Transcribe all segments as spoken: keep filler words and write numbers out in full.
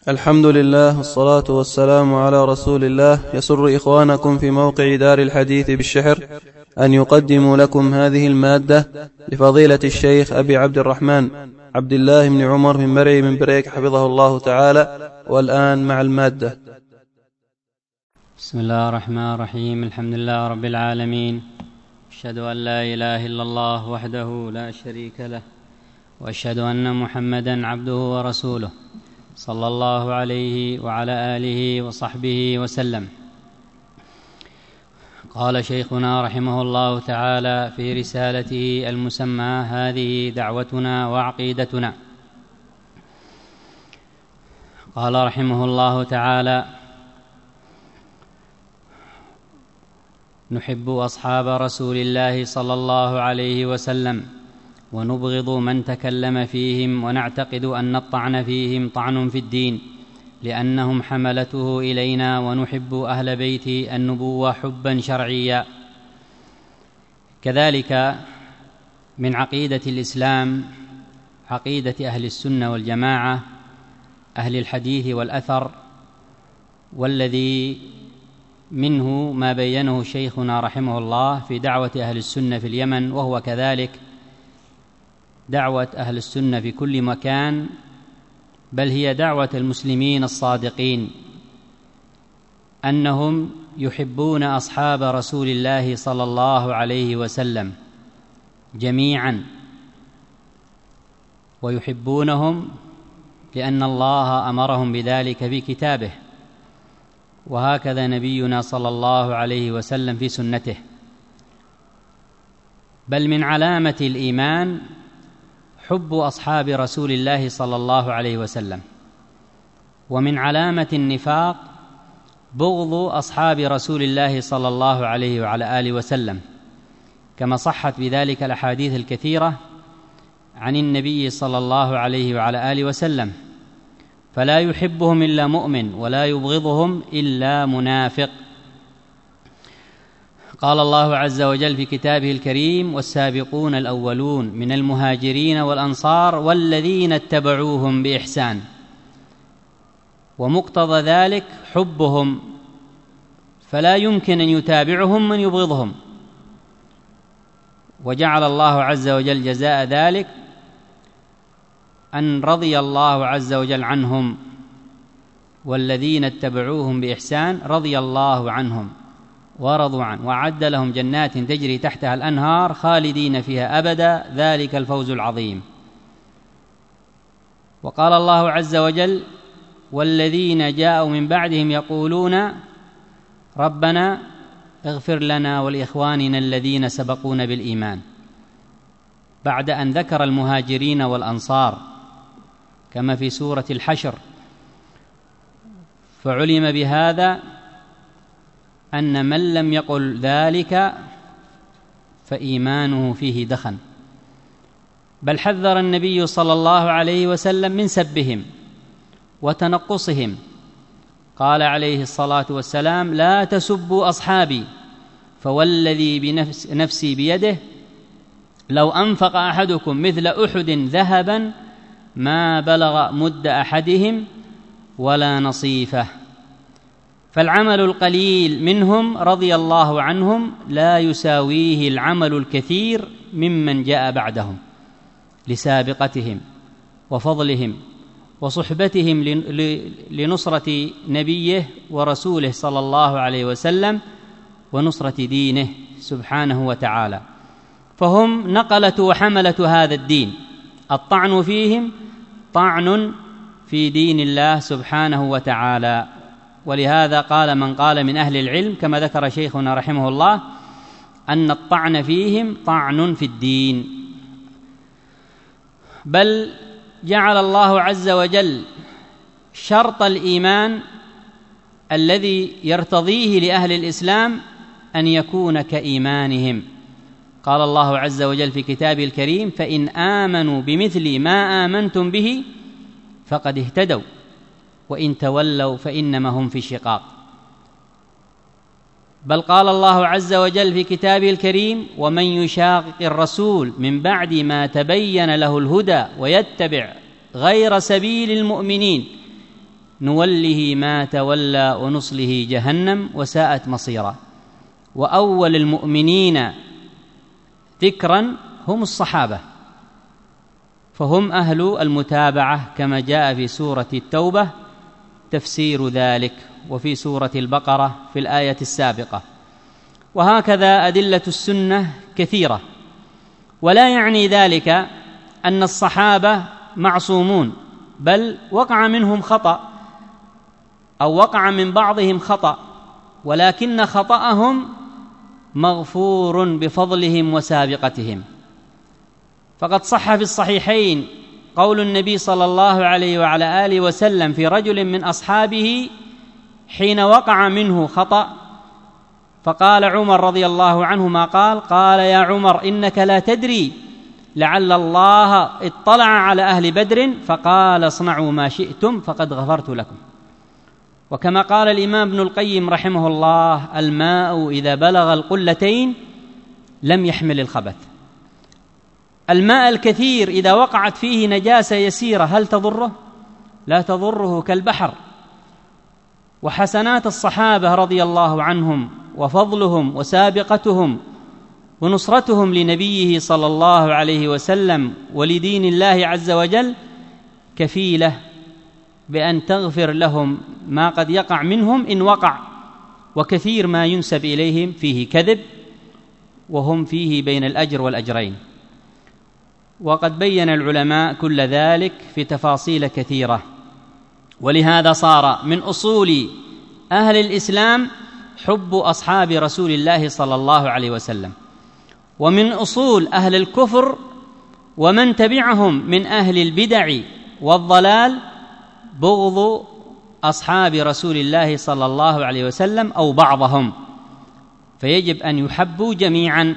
الحمد لله والصلاة والسلام على رسول الله. يسر إخوانكم في موقع دار الحديث بالشحر أن يقدموا لكم هذه المادة لفضيلة الشيخ أبي عبد الرحمن عبد الله بن عمر من مرعي من بريك حفظه الله تعالى. والآن مع المادة. بسم الله الرحمن الرحيم. الحمد لله رب العالمين، أشهد أن لا إله إلا الله وحده لا شريك له، وأشهد أن محمدا عبده ورسوله صلى الله عليه وعلى آله وصحبه وسلم. قال شيخنا رحمه الله تعالى في رسالته المسمى هذه دعوتنا وعقيدتنا، قال رحمه الله تعالى: نحب أصحاب رسول الله صلى الله عليه وسلم ونبغض من تكلم فيهم، ونعتقد أن الطعن فيهم طعن في الدين لأنهم حملته إلينا، ونحب أهل بيت النبوة حبا شرعيا. كذلك من عقيدة الإسلام عقيدة أهل السنة والجماعة أهل الحديث والأثر، والذي منه ما بينه شيخنا رحمه الله في دعوة أهل السنة في اليمن، وهو كذلك دعوة أهل السنة في كل مكان، بل هي دعوة المسلمين الصادقين أنهم يحبون أصحاب رسول الله صلى الله عليه وسلم جميعا، ويحبونهم لأن الله أمرهم بذلك في كتابه، وهكذا نبينا صلى الله عليه وسلم في سنته. بل من علامة الإيمان حب أصحاب رسول الله صلى الله عليه وسلم، ومن علامة النفاق بغض أصحاب رسول الله صلى الله عليه وعلى آله وسلم، كما صحت بذلك الأحاديث الكثيرة عن النبي صلى الله عليه وعلى آله وسلم، فلا يحبهم إلا مؤمن ولا يبغضهم إلا منافق. قال الله عز وجل في كتابه الكريم: والسابقون الأولون من المهاجرين والأنصار والذين اتبعوهم بإحسان. ومقتضى ذلك حبهم، فلا يمكن أن يتابعهم من يبغضهم، وجعل الله عز وجل جزاء ذلك أن رضي الله عز وجل عنهم، والذين اتبعوهم بإحسان رضي الله عنهم ورضوا عنه، وأعد لهم جنات تجري تحتها الأنهار خالدين فيها أبدا، ذلك الفوز العظيم. وقال الله عز وجل: والذين جاءوا من بعدهم يقولون ربنا اغفر لنا ولإخواننا الذين سبقونا بالإيمان، بعد أن ذكر المهاجرين والأنصار كما في سورة الحشر. فعلم بهذا أن من لم يقل ذلك فإيمانه فيه دخن، بل حذر النبي صلى الله عليه وسلم من سبهم وتنقصهم. قال عليه الصلاة والسلام: لا تسبوا أصحابي، فوالذي بنفس نفسي بيده لو أنفق أحدكم مثل أحد ذهبا ما بلغ مد أحدهم ولا نصيفه. فالعمل القليل منهم رضي الله عنهم لا يساويه العمل الكثير ممن جاء بعدهم، لسابقتهم وفضلهم وصحبتهم لنصرة نبيه ورسوله صلى الله عليه وسلم ونصرة دينه سبحانه وتعالى. فهم نقلة وحملة هذا الدين، الطعن فيهم طعن في دين الله سبحانه وتعالى. ولهذا قال من قال من أهل العلم كما ذكر شيخنا رحمه الله أن الطعن فيهم طعن في الدين. بل جعل الله عز وجل شرط الإيمان الذي يرتضيه لأهل الإسلام أن يكون كإيمانهم. قال الله عز وجل في كتابه الكريم: فإن آمنوا بمثل ما آمنتم به فقد اهتدوا وإن تولوا فإنما هم في شقاق. بل قال الله عز وجل في كتابه الكريم: ومن يشاقق الرسول من بعد ما تبين له الهدى ويتبع غير سبيل المؤمنين نوله ما تولى ونصله جهنم وساءت مصيرا. وأول المؤمنين ذكرا هم الصحابة، فهم أهل المتابعة كما جاء في سورة التوبة تفسير ذلك، وفي سورة البقرة في الآية السابقة. وهكذا أدلة السنة كثيرة، ولا يعني ذلك أن الصحابة معصومون، بل وقع منهم خطأ أو وقع من بعضهم خطأ، ولكن خطأهم مغفور بفضلهم وسابقتهم. فقد صح في الصحيحين قول النبي صلى الله عليه وعلى آله وسلم في رجل من أصحابه حين وقع منه خطأ، فقال عمر رضي الله عنه ما قال قال يا عمر إنك لا تدري لعل الله اطلع على أهل بدر فقال اصنعوا ما شئتم فقد غفرت لكم. وكما قال الإمام ابن القيم رحمه الله الماء إذا بلغ القلتين لم يحمل الخبث. الماء الكثير إذا وقعت فيه نجاسة يسيرة هل تضره؟ لا تضره كالبحر. وحسنات الصحابة رضي الله عنهم وفضلهم وسابقتهم ونصرتهم لنبيه صلى الله عليه وسلم ولدين الله عز وجل كفيلة بأن تغفر لهم ما قد يقع منهم إن وقع، وكثير ما ينسب إليهم فيه كذب وهم فيه بين الأجر والأجرين. وقد بين العلماء كل ذلك في تفاصيل كثيرة. ولهذا صار من أصول أهل الإسلام حب أصحاب رسول الله صلى الله عليه وسلم، ومن أصول أهل الكفر ومن تبعهم من أهل البدع والضلال بغض أصحاب رسول الله صلى الله عليه وسلم أو بعضهم، فيجب أن يحبوا جميعا.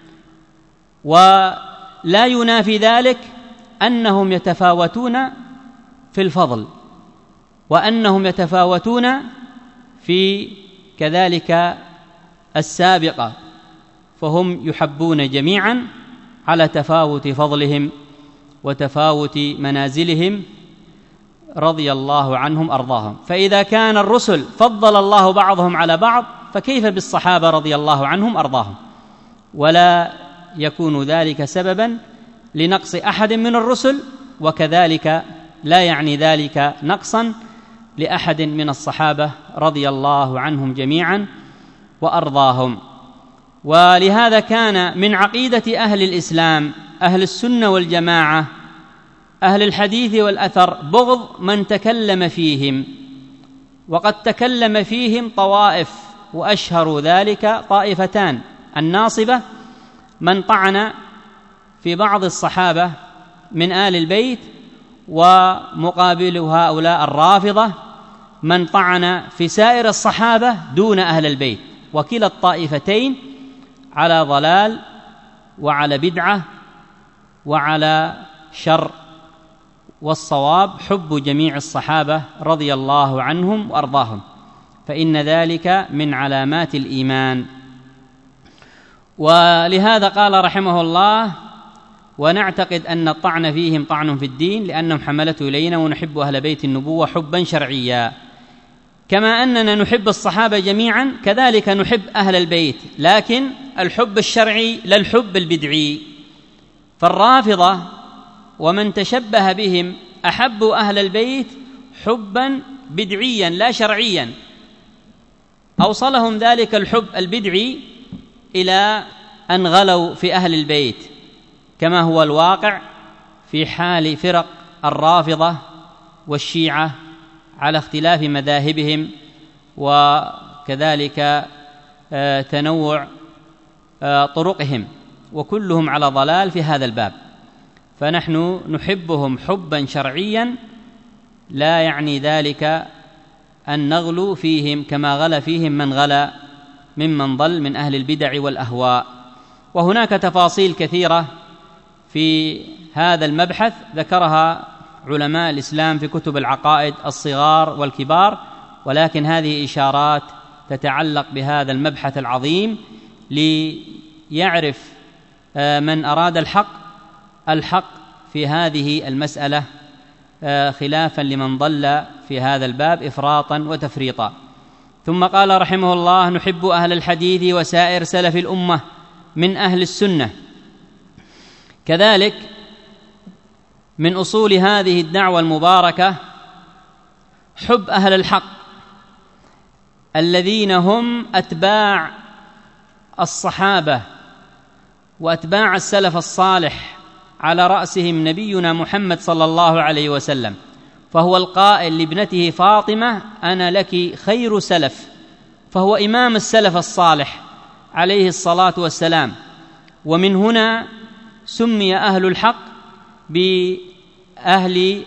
ولا ينافي ذلك أنهم يتفاوتون في الفضل، وأنهم يتفاوتون في كذلك السابقة، فهم يحبون جميعا على تفاوت فضلهم وتفاوت منازلهم رضي الله عنهم أرضاهم. فإذا كان الرسل فضل الله بعضهم على بعض فكيف بالصحابة رضي الله عنهم أرضاهم؟ ولا يكون ذلك سببا لنقص أحد من الرسل، وكذلك لا يعني ذلك نقصا لأحد من الصحابة رضي الله عنهم جميعا وأرضاهم. ولهذا كان من عقيدة أهل الإسلام أهل السنة والجماعة أهل الحديث والأثر بغض من تكلم فيهم، وقد تكلم فيهم طوائف، وأشهر ذلك طائفتان: الناصبة من طعن في بعض الصحابة من آل البيت، ومقابل هؤلاء الرافضة من طعن في سائر الصحابة دون أهل البيت. وكلا الطائفتين على ضلال وعلى بدعة وعلى شر، والصواب حب جميع الصحابة رضي الله عنهم وأرضاهم، فإن ذلك من علامات الإيمان. ولهذا قال رحمه الله: ونعتقد أن الطعن فيهم طعن في الدين لأنهم حملته إلينا ونحب أهل بيت النبوة حبا شرعيا، كما أننا نحب الصحابة جميعا كذلك نحب أهل البيت، لكن الحب الشرعي لا الحب البدعي. فالرافضة ومن تشبه بهم أحبوا أهل البيت حبا بدعيا لا شرعيا، أوصلهم ذلك الحب البدعي إلى أن غلوا في أهل البيت، كما هو الواقع في حال فرق الرافضة والشيعة على اختلاف مذاهبهم وكذلك تنوع طرقهم، وكلهم على ضلال في هذا الباب. فنحن نحبهم حبا شرعيا، لا يعني ذلك أن نغلو فيهم كما غلا فيهم من غلا ممن ضل من أهل البدع والأهواء. وهناك تفاصيل كثيرة في هذا المبحث ذكرها علماء الإسلام في كتب العقائد الصغار والكبار، ولكن هذه إشارات تتعلق بهذا المبحث العظيم ليعرف من أراد الحق الحق في هذه المسألة خلافا لمن ضل في هذا الباب إفراطا وتفريطا. ثم قال رحمه الله: نحب أهل الحديث وسائر سلف الأمة من أهل السنة. كذلك من أصول هذه الدعوة المباركة حب أهل الحق الذين هم أتباع الصحابة وأتباع السلف الصالح، على رأسهم نبينا محمد صلى الله عليه وسلم، فهو القائل لابنته فاطمة: أنا لك خير سلف، فهو إمام السلف الصالح عليه الصلاة والسلام. ومن هنا سمي أهل الحق بأهل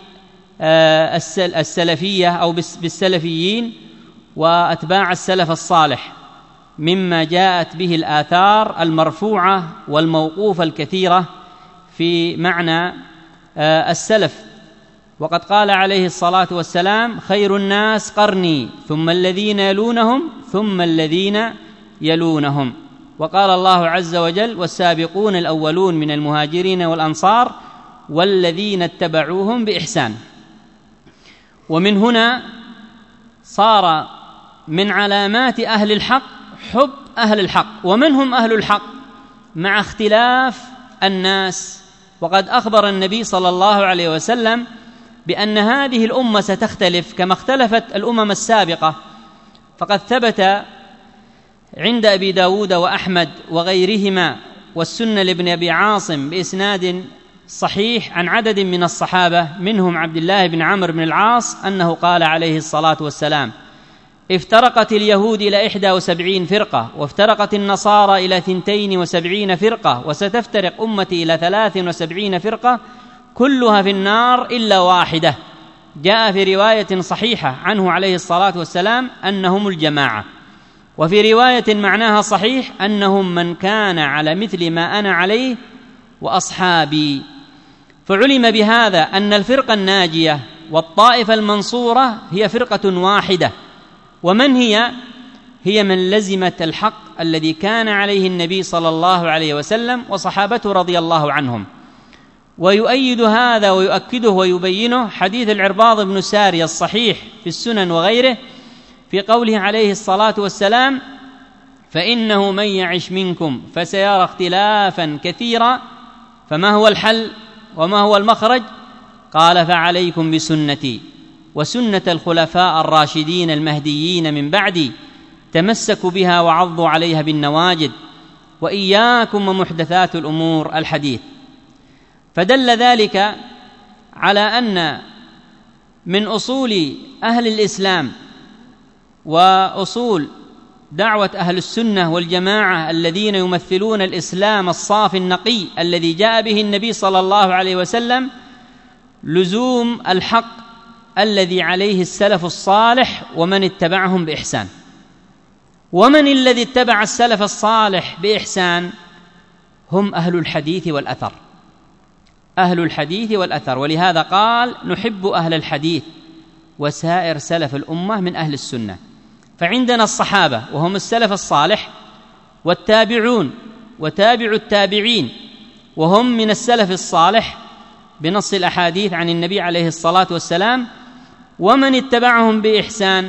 السلفية أو بالسلفيين وأتباع السلف الصالح، مما جاءت به الآثار المرفوعة والموقوفة الكثيرة في معنى السلف. وقد قال عليه الصلاة والسلام: خير الناس قرني ثم الذين يلونهم ثم الذين يلونهم. وقال الله عز وجل: والسابقون الأولون من المهاجرين والأنصار والذين اتبعوهم بإحسان. ومن هنا صار من علامات أهل الحق حب أهل الحق. ومن هم أهل الحق مع اختلاف الناس؟ وقد أخبر النبي صلى الله عليه وسلم بأن هذه الأمة ستختلف كما اختلفت الأمم السابقة، فقد ثبت عند أبي داود وأحمد وغيرهما والسنة لابن أبي عاصم بإسناد صحيح عن عدد من الصحابة منهم عبد الله بن عمرو بن العاص أنه قال عليه الصلاة والسلام: افترقت اليهود إلى إحدى وسبعين فرقة، وافترقت النصارى إلى ثنتين وسبعين فرقة، وستفترق أمتي إلى ثلاث وسبعين فرقة كلها في النار إلا واحدة. جاء في رواية صحيحة عنه عليه الصلاة والسلام أنهم الجماعة، وفي رواية معناها صحيح أنهم من كان على مثل ما أنا عليه وأصحابي. فعلم بهذا أن الفرقة الناجية والطائفة المنصورة هي فرقة واحدة. ومن هي؟ هي من لزمت الحق الذي كان عليه النبي صلى الله عليه وسلم وصحابته رضي الله عنهم. ويؤيد هذا ويؤكده ويبينه حديث العرباض بن سارية الصحيح في السنن وغيره في قوله عليه الصلاة والسلام: فإنه من يعش منكم فسيرى اختلافا كثيرا، فما هو الحل وما هو المخرج؟ قال: فعليكم بسنتي وسنة الخلفاء الراشدين المهديين من بعدي، تمسكوا بها وعضوا عليها بالنواجذ، وإياكم ومحدثات الأمور الحديث. فدل ذلك على أن من أصول أهل الإسلام وأصول دعوة أهل السنة والجماعة الذين يمثلون الإسلام الصافي النقي الذي جاء به النبي صلى الله عليه وسلم لزوم الحق الذي عليه السلف الصالح ومن اتبعهم بإحسان. ومن الذي اتبع السلف الصالح بإحسان؟ هم أهل الحديث والأثر، أهل الحديث والأثر. ولهذا قال: نحب أهل الحديث وسائر سلف الأمة من أهل السنة. فعندنا الصحابة وهم السلف الصالح، والتابعون وتابع التابعين وهم من السلف الصالح بنص الأحاديث عن النبي عليه الصلاة والسلام، ومن اتبعهم بإحسان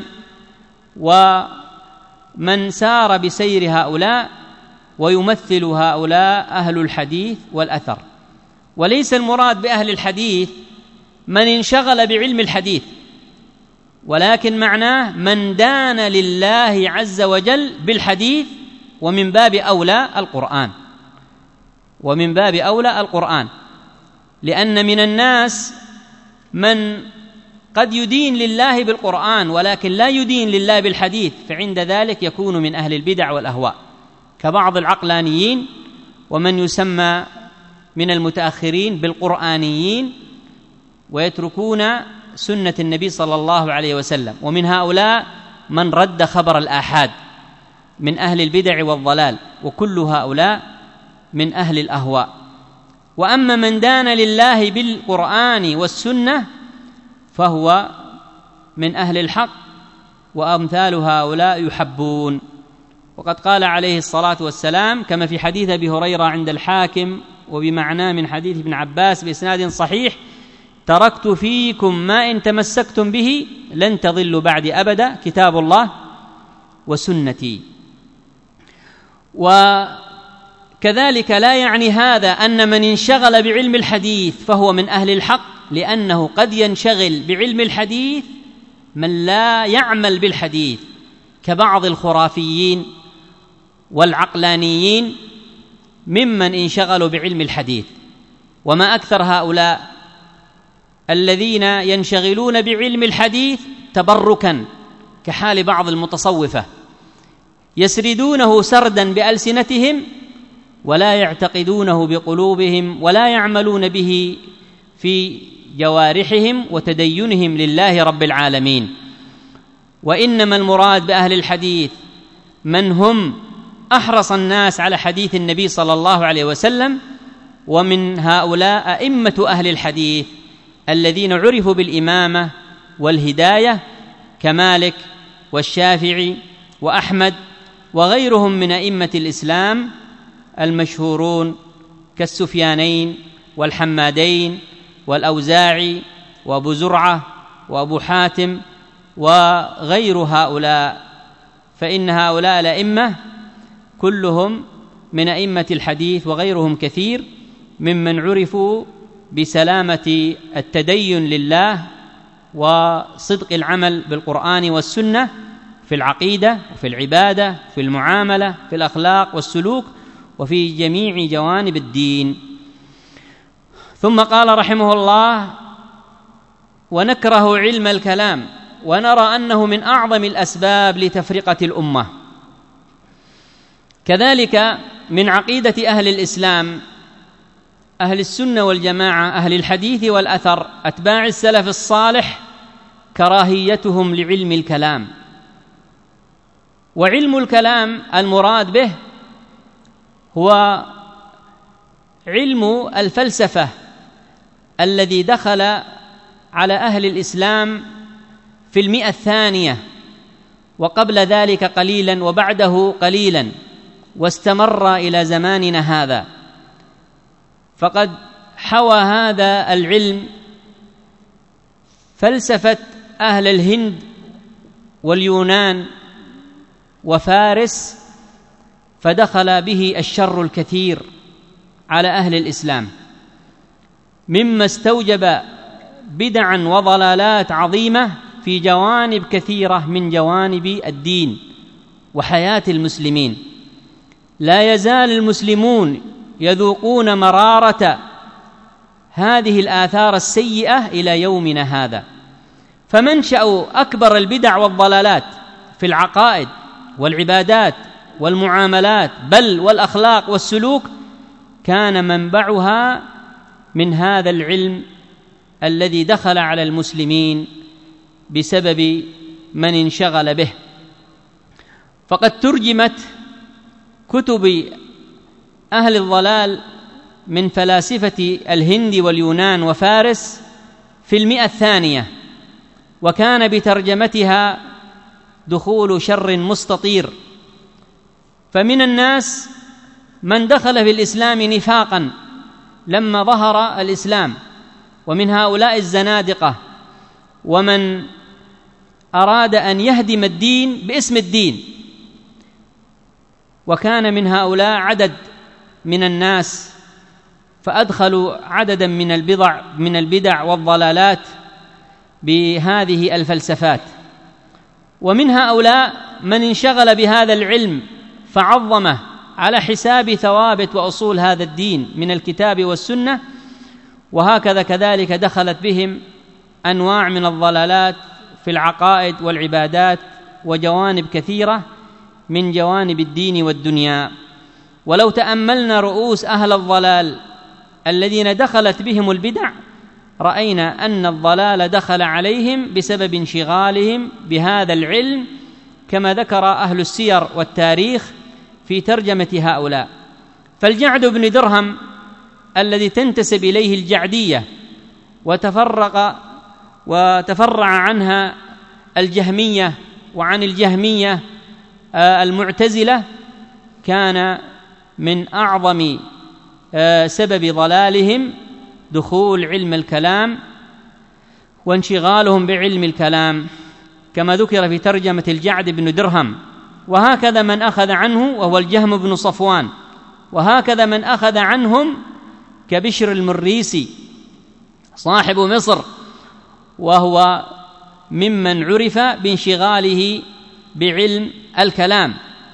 ومن سار بسير هؤلاء، ويمثل هؤلاء أهل الحديث والأثر. وليس المراد بأهل الحديث من انشغل بعلم الحديث، ولكن معناه من دان لله عز وجل بالحديث، ومن باب أولى القرآن، ومن باب أولى القرآن لأن من الناس من قد يدين لله بالقرآن ولكن لا يدين لله بالحديث، فعند ذلك يكون من أهل البدع والأهواء كبعض العقلانيين، ومن يسمى من المتأخرين بالقرآنيين، ويتركون سنة النبي صلى الله عليه وسلم. ومن هؤلاء من رد خبر الآحاد من أهل البدع والضلال، وكل هؤلاء من أهل الأهواء. وأما من دان لله بالقرآن والسنة فهو من أهل الحق، وأمثال هؤلاء يحبون. وقد قال عليه الصلاة والسلام كما في حديث أبي هريرة عند الحاكم وبمعناه من حديث ابن عباس بإسناد صحيح: تركت فيكم ما إن تمسكتم به لن تضلوا بعد أبدا، كتاب الله وسنتي. وكذلك لا يعني هذا أن من انشغل بعلم الحديث فهو من أهل الحق، لأنه قد ينشغل بعلم الحديث من لا يعمل بالحديث كبعض الخرافيين والعقلانيين ممن انشغلوا بعلم الحديث. وما أكثر هؤلاء الذين ينشغلون بعلم الحديث تبركا، كحال بعض المتصوفة، يسردونه سردا بألسنتهم ولا يعتقدونه بقلوبهم ولا يعملون به في جوارحهم وتدينهم لله رب العالمين. وإنما المراد بأهل الحديث من هم أحرص الناس على حديث النبي صلى الله عليه وسلم، ومن هؤلاء أئمة أهل الحديث الذين عرفوا بالإمامة والهداية كمالك والشافعي وأحمد وغيرهم من أئمة الإسلام المشهورون كالسفيانين والحمادين والأوزاعي وأبو زرعة وأبو حاتم وغير هؤلاء، فإن هؤلاء الأئمة كلهم من أئمة الحديث، وغيرهم كثير ممن عرفوا بسلامة التدين لله وصدق العمل بالقرآن والسنة في العقيدة وفي العبادة في المعاملة في الأخلاق والسلوك وفي جميع جوانب الدين. ثم قال رحمه الله: ونكره علم الكلام ونرى أنه من أعظم الأسباب لتفرقة الأمة. كذلك من عقيدة أهل الإسلام أهل السنة والجماعة أهل الحديث والأثر أتباع السلف الصالح كراهيتهم لعلم الكلام. وعلم الكلام المراد به هو علم الفلسفة الذي دخل على أهل الإسلام في المئة الثانية، وقبل ذلك قليلا وبعده قليلا، واستمر إلى زماننا هذا. فقد حوى هذا العلم فلسفة أهل الهند واليونان وفارس، فدخل به الشر الكثير على أهل الإسلام، مما استوجب بدعا وضلالات عظيمة في جوانب كثيرة من جوانب الدين وحياة المسلمين. لا يزال المسلمون يذوقون مرارة هذه الآثار السيئة إلى يومنا هذا. فمنشأ أكبر البدع والضلالات في العقائد والعبادات والمعاملات بل والأخلاق والسلوك كان منبعها من هذا العلم الذي دخل على المسلمين بسبب من انشغل به. فقد ترجمت كتب أهل الضلال من فلاسفة الهند واليونان وفارس في المئة الثانية، وكان بترجمتها دخول شر مستطير. فمن الناس من دخل في الإسلام نفاقا لما ظهر الإسلام، ومن هؤلاء الزنادقة ومن أراد أن يهدم الدين باسم الدين. وكان من هؤلاء عدد من الناس فأدخلوا عددا من البضع من البدع والضلالات بهذه الفلسفات. ومن هؤلاء من انشغل بهذا العلم فعظمه على حساب ثوابت وأصول هذا الدين من الكتاب والسنة. وهكذا كذلك دخلت بهم أنواع من الضلالات في العقائد والعبادات وجوانب كثيرة من جوانب الدين والدنيا. ولو تأملنا رؤوس أهل الضلال الذين دخلت بهم البدع رأينا أن الضلال دخل عليهم بسبب انشغالهم بهذا العلم، كما ذكر أهل السير والتاريخ في ترجمة هؤلاء. فالجعد بن درهم الذي تنتسب إليه الجعدية وتفرق وتفرع عنها الجهمية وعن الجهمية المعتزلة، كان من أعظم سبب ضلالهم دخول علم الكلام وانشغالهم بعلم الكلام، كما ذكر في ترجمة الجعد بن درهم. وهكذا من أخذ عنه وهو الجهم بن صفوان، وهكذا من أخذ عنهم كبشر المريسي صاحب مصر، وهو ممن عرف بانشغاله بعلم الكلام.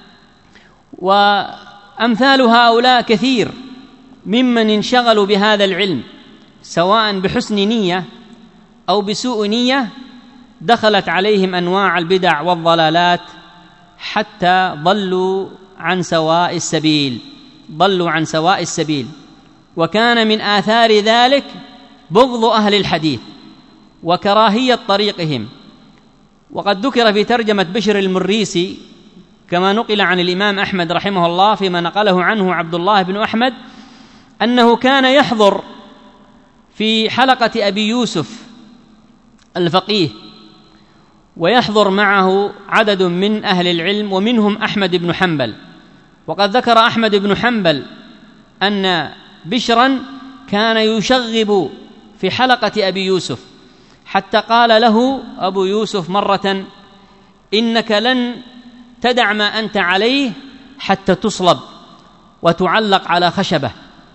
وأمثال هؤلاء كثير ممن انشغلوا بهذا العلم، سواء بحسن نية أو بسوء نية، دخلت عليهم أنواع البدع والضلالات حتى ضلوا عن سواء السبيل ضلوا عن سواء السبيل وكان من آثار ذلك بغض أهل الحديث وكراهية طريقهم. وقد ذكر في ترجمة بشر المريسي كما نقل عن الإمام أحمد رحمه الله فيما نقله عنه عبد الله بن أحمد أنه كان يحضر في حلقة أبي يوسف الفقيه، ويحضر معه عدد من أهل العلم ومنهم أحمد بن حنبل. وقد ذكر أحمد بن حنبل أن بشرا كان يشغب في حلقة أبي يوسف، حتى قال له أبو يوسف مرة: إنك لن تدع ما أنت عليه حتى تصلب وتعلق على خشبة،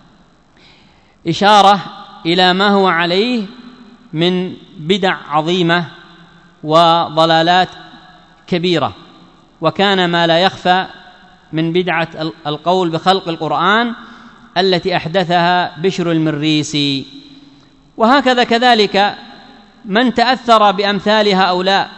إشارة إلى ما هو عليه من بدع عظيمة وضلالات كبيرة. وكان ما لا يخفى من بدعة القول بخلق القرآن التي أحدثها بشر المريسي. وهكذا كذلك من تأثر بأمثال هؤلاء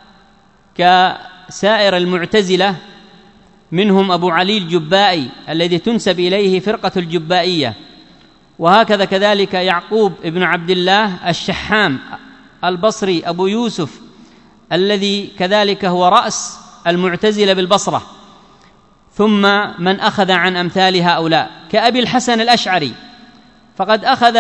كسائر المعتزلة، منهم أبو علي الجبائي الذي تنسب إليه فرقة الجبائية، وهكذا كذلك يعقوب ابن عبد الله الشحام البصري أبو يوسف الذي كذلك هو رأس المعتزلة بالبصرة، ثم من أخذ عن أمثال هؤلاء كأبي الحسن الأشعري، فقد أخذ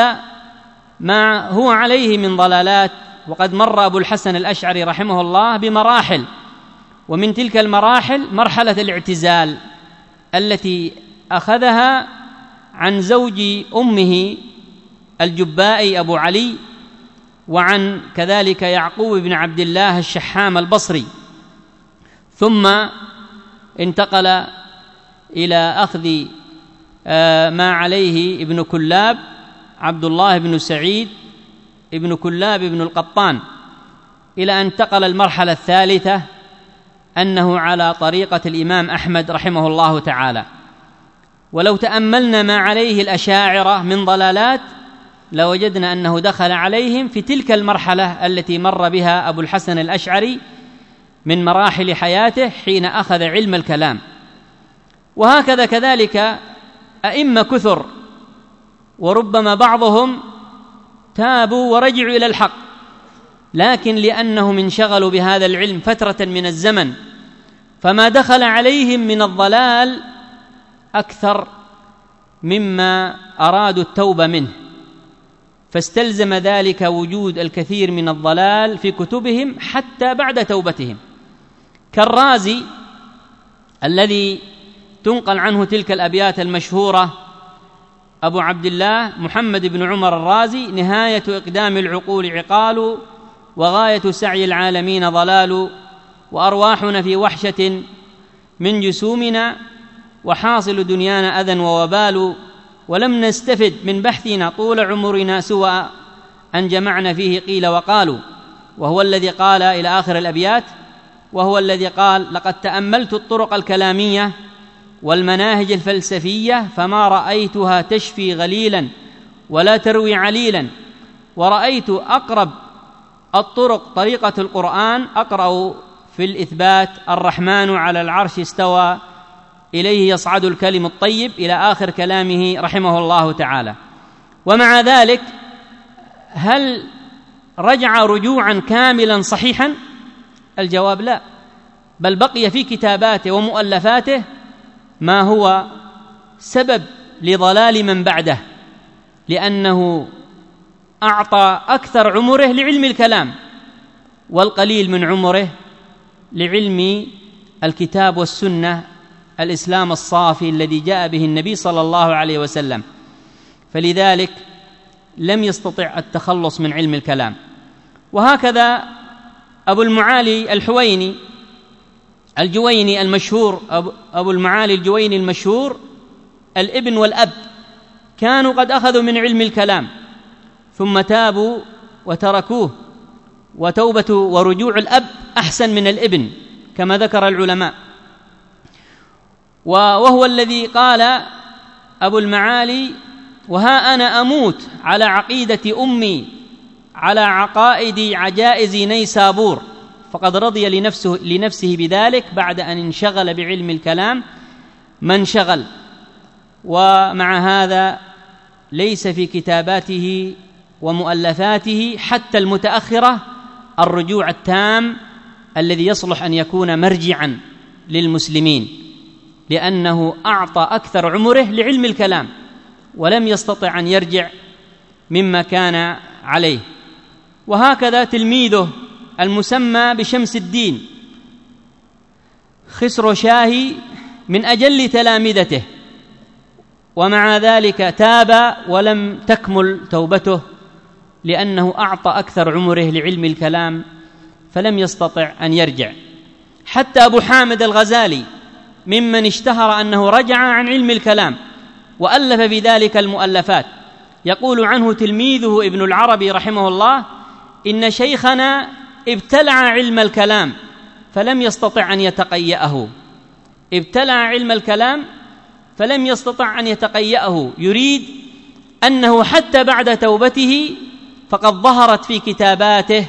ما هو عليه من ضلالات. وقد مر أبو الحسن الأشعري رحمه الله بمراحل، ومن تلك المراحل مرحلة الاعتزال التي أخذها عن زوج أمه الجبائي أبو علي، وعن كذلك يعقوب بن عبد الله الشحام البصري، ثم انتقل إلى أخذ ما عليه ابن كلاب عبد الله بن سعيد ابن كلاب بن القطان، إلى أن انتقل المرحلة الثالثة أنه على طريقة الإمام أحمد رحمه الله تعالى. ولو تأملنا ما عليه الأشاعرة من ضلالات لوجدنا أنه دخل عليهم في تلك المرحلة التي مر بها أبو الحسن الأشعري من مراحل حياته حين أخذ علم الكلام. وهكذا كذلك أئمة كثر، وربما بعضهم تابوا ورجعوا إلى الحق، لكن لأنهم انشغلوا بهذا العلم فترة من الزمن فما دخل عليهم من الضلال أكثر مما أرادوا التوبة منه، فاستلزم ذلك وجود الكثير من الضلال في كتبهم حتى بعد توبتهم، كالرازي الذي تنقل عنه تلك الأبيات المشهورة: أبو عبد الله محمد بن عمر الرازي، نهاية إقدام العقول عقال، وغاية سعي العالمين ضلال، وأرواحنا في وحشة من جسومنا، وحاصل دنيانا أذى ووبال، ولم نستفد من بحثنا طول عمرنا سوى أن جمعنا فيه قيل وقالوا. وهو الذي قال إلى آخر الأبيات، وهو الذي قال: لقد تأملت الطرق الكلامية والمناهج الفلسفية فما رأيتها تشفي غليلا ولا تروي عليلا، ورأيت أقرب الطرق طريقة القرآن، أقرأ في الإثبات: الرحمن على العرش استوى إليه يصعد الكلم الطيب، إلى آخر كلامه رحمه الله تعالى. ومع ذلك هل رجع رجوعا كاملا صحيحا؟ الجواب لا، بل بقي في كتاباته ومؤلفاته ما هو سبب لضلال من بعده، لأنه أعطى أكثر عمره لعلم الكلام والقليل من عمره لعلم الكتاب والسنة، الإسلام الصافي الذي جاء به النبي صلى الله عليه وسلم، فلذلك لم يستطع التخلص من علم الكلام. وهكذا أبو المعالي الحويني الجويني المشهور، أبو المعالي الجويني المشهور، الابن والأب كانوا قد أخذوا من علم الكلام ثم تابوا وتركوه، وتوبة ورجوع الأب أحسن من الابن كما ذكر العلماء. وهو الذي قال أبو المعالي: وها أنا أموت على عقيدة أمي، على عقائد عجائز نيسابور، فقد رضي لنفسه, لنفسه بذلك بعد أن انشغل بعلم الكلام ما انشغل. ومع هذا ليس في كتاباته ومؤلفاته حتى المتأخرة الرجوع التام الذي يصلح أن يكون مرجعا للمسلمين، لأنه أعطى أكثر عمره لعلم الكلام ولم يستطع أن يرجع مما كان عليه. وهكذا تلميذه المسمى بشمس الدين خسرو شاهي من أجل تلامذته، ومع ذلك تاب ولم تكمل توبته لأنه أعطى أكثر عمره لعلم الكلام فلم يستطع أن يرجع. حتى أبو حامد الغزالي ممن اشتهر أنه رجع عن علم الكلام وألف في ذلك المؤلفات، يقول عنه تلميذه ابن العربي رحمه الله: إن شيخنا ابتلع علم الكلام فلم يستطع أن يتقيأه. ابتلع علم الكلام فلم يستطع أن يتقيأه، يريد أنه حتى بعد توبته فقد ظهرت في كتاباته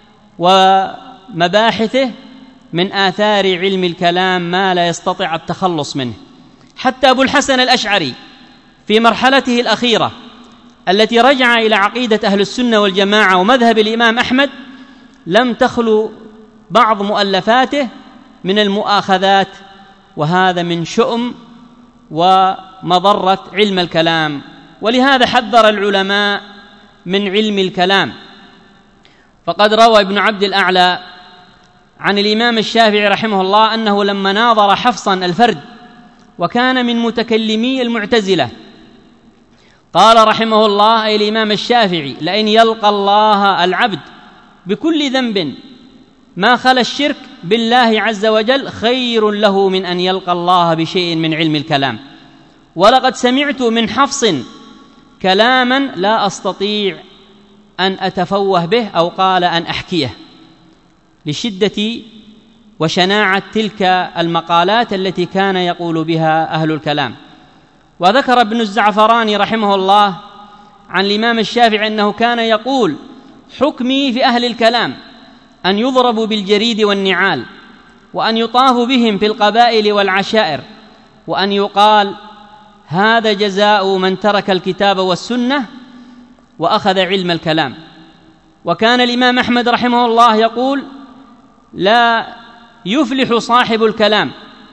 ومباحثه من آثار علم الكلام ما لا يستطيع التخلص منه. حتى أبو الحسن الأشعري في مرحلته الأخيرة التي رجع إلى عقيدة أهل السنة والجماعة ومذهب الإمام أحمد لم تخلو بعض مؤلفاته من المؤاخذات، وهذا من شؤم ومضرة علم الكلام. ولهذا حذر العلماء من علم الكلام، فقد روى ابن عبد الأعلى عن الإمام الشافعي رحمه الله أنه لما ناظر حفصا الفرد وكان من متكلمي المعتزلة قال رحمه الله أي الإمام الشافعي: لئن يلقى الله العبد بكل ذنب ما خلا الشرك بالله عز وجل خير له من أن يلقى الله بشيء من علم الكلام، ولقد سمعت من حفص كلاما لا أستطيع أن أتفوه به، أو قال أن أحكيه، لشدة وشناعة تلك المقالات التي كان يقول بها أهل الكلام. وذكر ابن الزعفراني رحمه الله عن الإمام الشافعي أنه كان يقول: حكمي في أهل الكلام أن يضربوا بالجريد والنعال، وأن يطاف بهم في القبائل والعشائر، وأن يقال: هذا جزاء من ترك الكتاب والسنة وأخذ علم الكلام. وكان الإمام أحمد رحمه الله يقول: لا يفلح صاحب الكلام،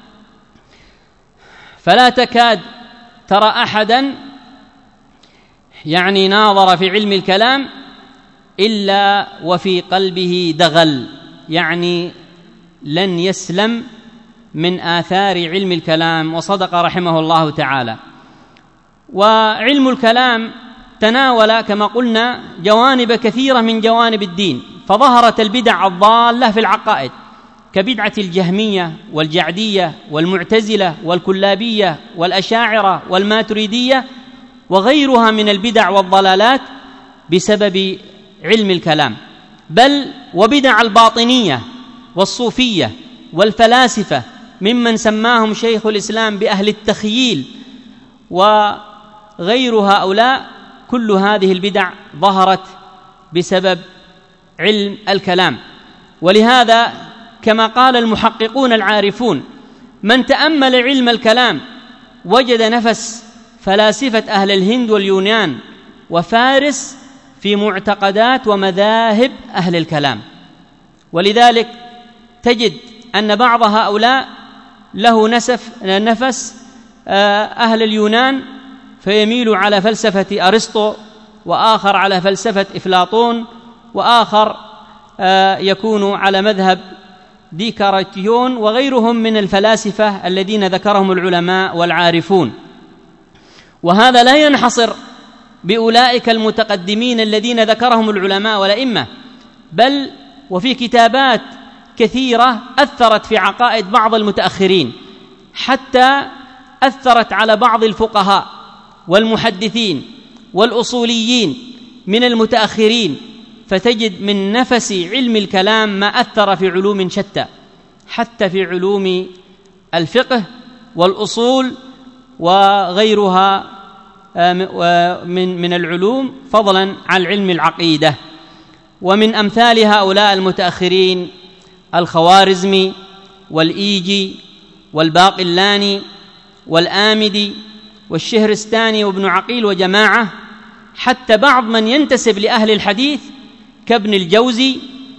فلا تكاد ترى أحدا يعني ناظر في علم الكلام إلا وفي قلبه دغل، يعني لن يسلم من آثار علم الكلام. وصدق رحمه الله تعالى. وعلم الكلام تناول كما قلنا جوانب كثيرة من جوانب الدين، فظهرت البدع الضالة في العقائد كبدعة الجهمية والجعدية والمعتزلة والكلابية والأشاعرة والماتريدية وغيرها من البدع والضلالات بسبب علم الكلام، بل وبدع الباطنية والصوفية والفلاسفة ممن سماهم شيخ الإسلام بأهل التخييل وغير هؤلاء. كل هذه البدع ظهرت بسبب علم الكلام. ولهذا كما قال المحققون العارفون: من تأمل علم الكلام وجد نفس فلاسفة أهل الهند واليونان وفارس في معتقدات ومذاهب أهل الكلام. ولذلك تجد أن بعض هؤلاء له نسف نفس أهل اليونان فيميل على فلسفة أرسطو، وآخر على فلسفة أفلاطون، وآخر يكون على مذهب ديكارتيون وغيرهم من الفلاسفة الذين ذكرهم العلماء والعارفون. وهذا لا ينحصر بأولئك المتقدمين الذين ذكرهم العلماء والأئمة، بل وفي كتابات كثيرة أثرت في عقائد بعض المتأخرين، حتى أثرت على بعض الفقهاء والمحدثين والأصوليين من المتأخرين، فتجد من نفس علم الكلام ما أثر في علوم شتى، حتى في علوم الفقه والأصول وغيرها من من العلوم، فضلا عن علم العقيدة. ومن أمثال هؤلاء المتأخرين الخوارزمي والإيجي والباقلاني والآمدي والشهرستاني وابن عقيل وجماعة، حتى بعض من ينتسب لأهل الحديث كابن الجوزي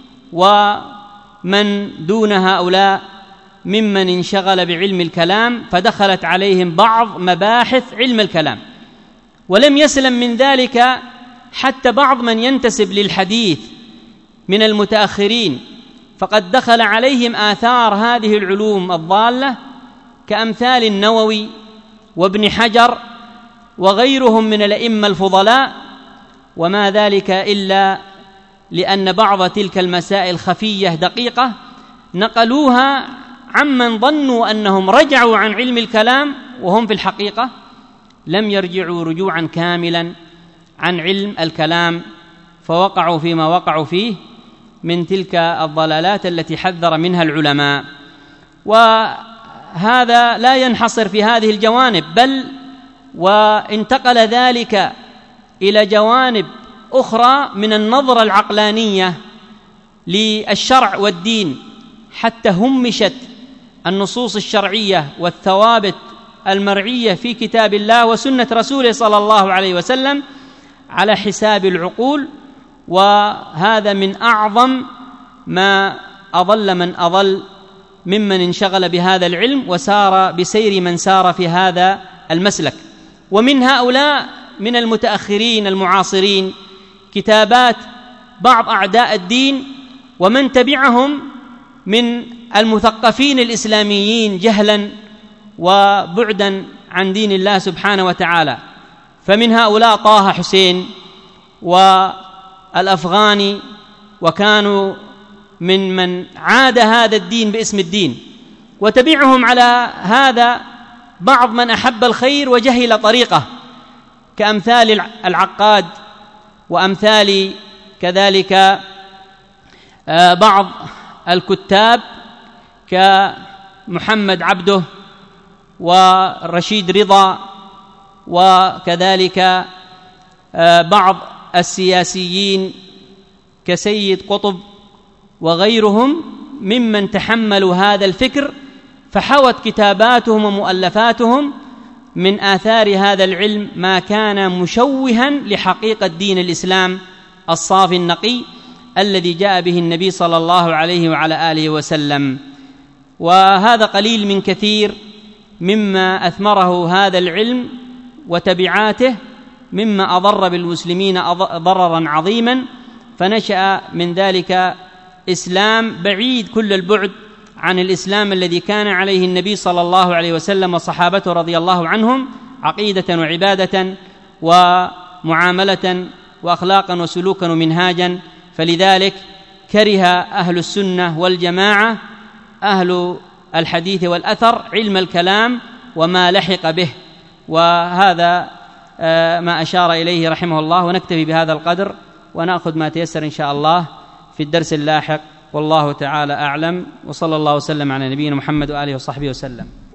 ومن دون هؤلاء ممن انشغل بعلم الكلام، فدخلت عليهم بعض مباحث علم الكلام. ولم يسلم من ذلك حتى بعض من ينتسب للحديث من المتأخرين، فقد دخل عليهم آثار هذه العلوم الضالة كأمثال النووي وابن حجر وغيرهم من الأئمة الفضلاء، وما ذلك إلا لأن بعض تلك المسائل خفية دقيقة نقلوها عمن ظنوا أنهم رجعوا عن علم الكلام، وهم في الحقيقة لم يرجعوا رجوعا كاملا عن علم الكلام، فوقعوا فيما وقعوا فيه من تلك الضلالات التي حذر منها العلماء. وهذا لا ينحصر في هذه الجوانب، بل وانتقل ذلك إلى جوانب أخرى من النظرة العقلانية للشرع والدين، حتى همشت النصوص الشرعية والثوابت المرعية في كتاب الله وسنة رسوله صلى الله عليه وسلم على حساب العقول. وهذا من أعظم ما أضل من أضل ممن انشغل بهذا العلم وسار بسير من سار في هذا المسلك. ومن هؤلاء من المتأخرين المعاصرين كتابات بعض أعداء الدين ومن تبعهم من المثقفين الإسلاميين جهلا وبعدا عن دين الله سبحانه وتعالى، فمن هؤلاء طه حسين والأفغاني، وكانوا من من عاد هذا الدين باسم الدين، وتبعهم على هذا بعض من أحب الخير وجهل طريقه كأمثال العقاد، وأمثال كذلك بعض الكتاب كمحمد عبده ورشيد رضا، وكذلك بعض السياسيين كسيد قطب وغيرهم ممن تحملوا هذا الفكر، فحوت كتاباتهم ومؤلفاتهم من آثار هذا العلم ما كان مشوها لحقيقة دين الإسلام الصافي النقي الذي جاء به النبي صلى الله عليه وعلى آله وسلم. وهذا قليل من كثير مما أثمره هذا العلم وتبعاته مما أضر بالمسلمين ضررا عظيما، فنشأ من ذلك إسلام بعيد كل البعد عن الإسلام الذي كان عليه النبي صلى الله عليه وسلم وصحابته رضي الله عنهم عقيدة وعبادة ومعاملة وأخلاقا وسلوكا ومنهاجا. فلذلك كره أهل السنة والجماعة أهل الحديث والأثر علم الكلام وما لحق به، وهذا ما أشار إليه رحمه الله. ونكتفي بهذا القدر ونأخذ ما تيسر إن شاء الله في الدرس اللاحق، والله تعالى أعلم، وصلى الله وسلم على نبينا محمد وآله وصحبه وسلم.